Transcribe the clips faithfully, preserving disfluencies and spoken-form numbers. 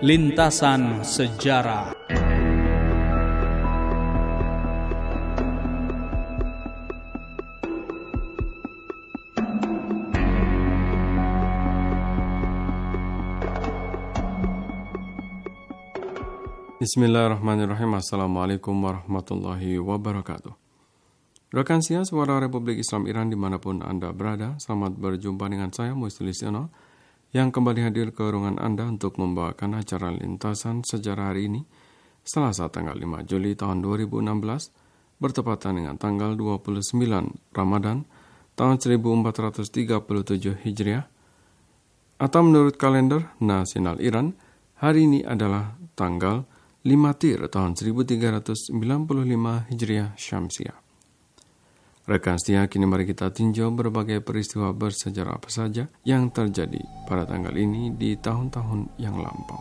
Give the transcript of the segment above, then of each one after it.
Lintasan Sejarah. Bismillahirrahmanirrahim. Assalamualaikum warahmatullahi wabarakatuh. Rekan siang Suara Republik Islam Iran dimanapun Anda berada, selamat berjumpa dengan saya Muiz Lisiono yang kembali hadir ke ruangan Anda untuk membawakan acara Lintasan Sejarah hari ini, Selasa tanggal lima Juli tahun dua ribu enam belas, bertepatan dengan tanggal dua puluh sembilan Ramadan tahun seribu empat ratus tiga puluh tujuh Hijriah, atau menurut kalender nasional Iran, hari ini adalah tanggal lima Tir tahun seribu tiga ratus sembilan puluh lima Hijriah Syamsiah. Rekan setia, kini mari kita tinjau berbagai peristiwa bersejarah apa saja yang terjadi pada tanggal ini di tahun-tahun yang lampau.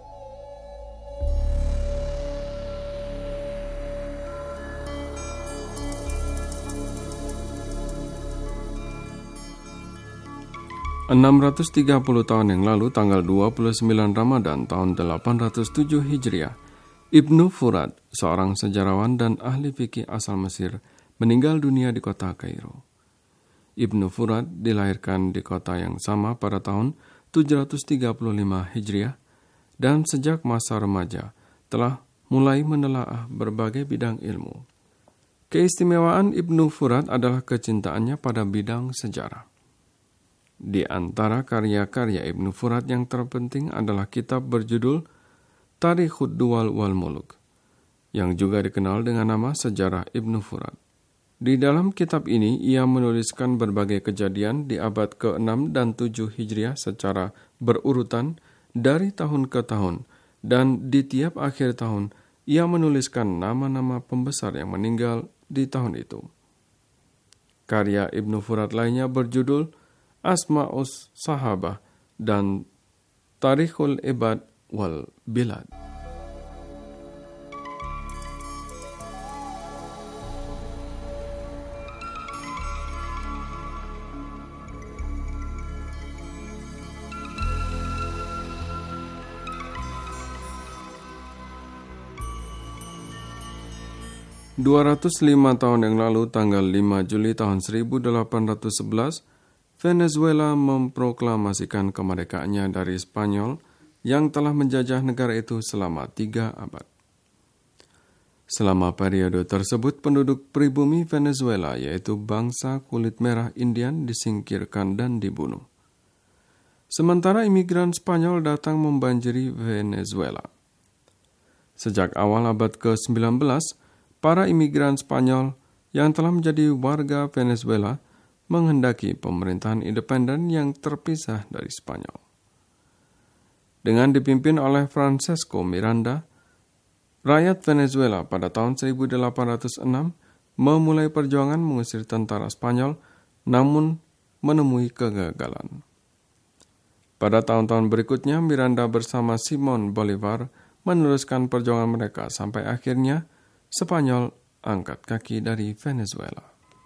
enam ratus tiga puluh tahun yang lalu, tanggal dua puluh sembilan Ramadan tahun delapan ratus tujuh Hijriah, Ibnu Furad, seorang sejarawan dan ahli fikih asal Mesir, meninggal dunia di kota Kairo. Ibnu Furad dilahirkan di kota yang sama pada tahun tujuh ratus tiga puluh lima Hijriah, dan sejak masa remaja telah mulai menelaah berbagai bidang ilmu. Keistimewaan Ibnu Furad adalah kecintaannya pada bidang sejarah. Di antara karya-karya Ibnu Furad yang terpenting adalah kitab berjudul Tarikhud Duwal wal Muluk, yang juga dikenal dengan nama Sejarah Ibnu Furad. Di dalam kitab ini, ia menuliskan berbagai kejadian di abad keenam dan tujuh Hijriah secara berurutan dari tahun ke tahun, dan di tiap akhir tahun, ia menuliskan nama-nama pembesar yang meninggal di tahun itu. Karya Ibnu Furad lainnya berjudul Asma'us Sahabah dan Tarikhul Ibad wal Bilad. dua ratus lima tahun yang lalu, tanggal lima Juli tahun seribu delapan ratus sebelas, Venezuela memproklamasikan kemerdekaannya dari Spanyol yang telah menjajah negara itu selama tiga abad. Selama periode tersebut, penduduk pribumi Venezuela, yaitu bangsa kulit merah Indian, disingkirkan dan dibunuh. Sementara imigran Spanyol datang membanjiri Venezuela. Sejak awal abad ke sembilan belas, para imigran Spanyol yang telah menjadi warga Venezuela menghendaki pemerintahan independen yang terpisah dari Spanyol. Dengan dipimpin oleh Francesco Miranda, rakyat Venezuela pada tahun seribu delapan ratus enam memulai perjuangan mengusir tentara Spanyol, namun menemui kegagalan. Pada tahun-tahun berikutnya, Miranda bersama Simon Bolivar meneruskan perjuangan mereka sampai akhirnya Spanyol angkat kaki dari Venezuela.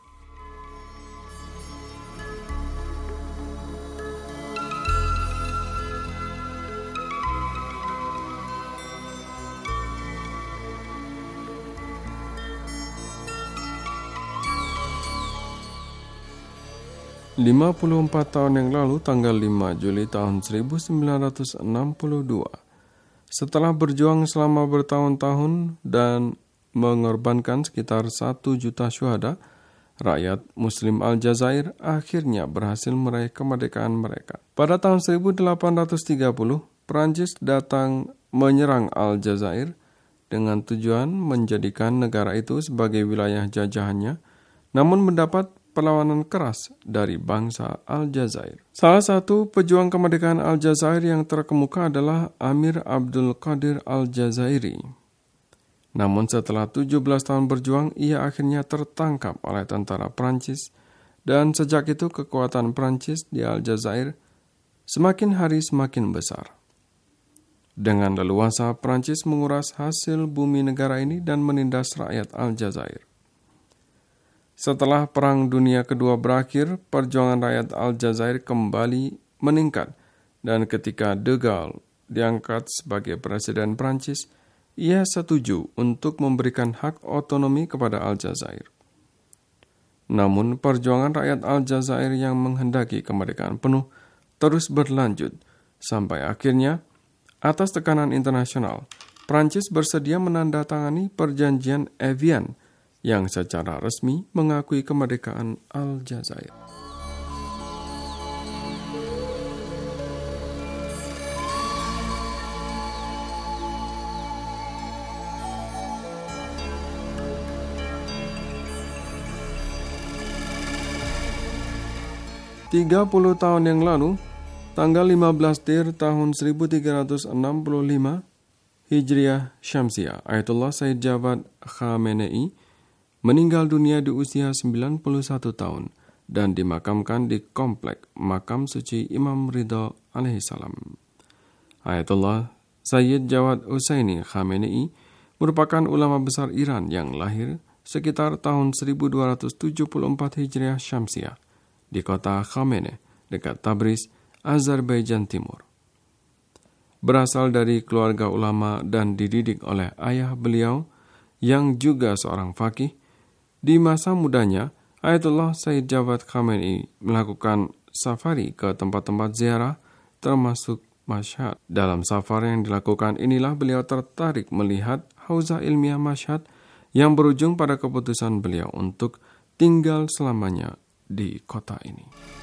lima puluh empat tahun yang lalu, tanggal lima Juli tahun seribu sembilan ratus enam puluh dua, setelah berjuang selama bertahun-tahun dan mengorbankan sekitar satu juta syuhada, rakyat Muslim Aljazair akhirnya berhasil meraih kemerdekaan mereka. Pada tahun seribu delapan ratus tiga puluh, Prancis datang menyerang Aljazair dengan tujuan menjadikan negara itu sebagai wilayah jajahannya, namun mendapat perlawanan keras dari bangsa Aljazair. Salah satu pejuang kemerdekaan Aljazair yang terkemuka adalah Amir Abdul Qadir Aljazairi. Namun setelah tujuh belas tahun berjuang, ia akhirnya tertangkap oleh tentara Prancis, dan sejak itu kekuatan Prancis di Aljazair semakin hari semakin besar. Dengan leluasa, Prancis menguras hasil bumi negara ini dan menindas rakyat Aljazair. Setelah Perang Dunia Kedua berakhir, perjuangan rakyat Aljazair kembali meningkat, dan ketika De Gaulle diangkat sebagai Presiden Prancis, ia setuju untuk memberikan hak otonomi kepada Aljazair. Namun, perjuangan rakyat Aljazair yang menghendaki kemerdekaan penuh terus berlanjut, sampai akhirnya, atas tekanan internasional, Prancis bersedia menandatangani perjanjian Evian yang secara resmi mengakui kemerdekaan Aljazair. tiga puluh tahun yang lalu, tanggal lima belas Tir tahun seribu tiga ratus enam puluh lima Hijriah Syamsiah, Ayatullah Sayyid Javad Khamenei meninggal dunia di usia sembilan puluh satu tahun dan dimakamkan di komplek makam suci Imam Ridha alaihissalam. Ayatullah Sayyid Javad Husseini Khamenei merupakan ulama besar Iran yang lahir sekitar tahun seribu dua ratus tujuh puluh empat Hijriah Syamsiah di kota Khamenei, dekat Tabriz, Azerbaijan Timur. Berasal dari keluarga ulama dan dididik oleh ayah beliau yang juga seorang faqih, di masa mudanya Ayatullah Sayyid Javad Khamenei melakukan safari ke tempat-tempat ziarah termasuk Mashhad. Dalam safar yang dilakukan inilah beliau tertarik melihat hauzah ilmiah Mashhad yang berujung pada keputusan beliau untuk tinggal selamanya di kota ini.